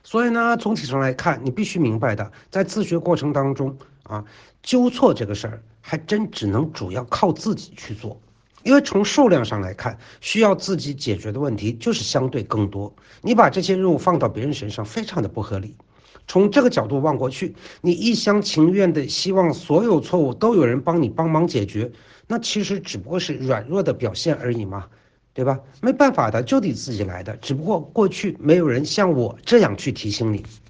所以呢，总体上来看，你必须明白的，在自学过程当中啊，纠错这个事儿，还真只能主要靠自己去做。因为从数量上来看，需要自己解决的问题就是相对更多。你把这些任务放到别人身上，非常的不合理。从这个角度望过去，你一厢情愿的希望所有错误都有人帮你帮忙解决，那其实只不过是软弱的表现而已嘛，对吧？没办法的，就得自己来的，只不过过去没有人像我这样去提醒你。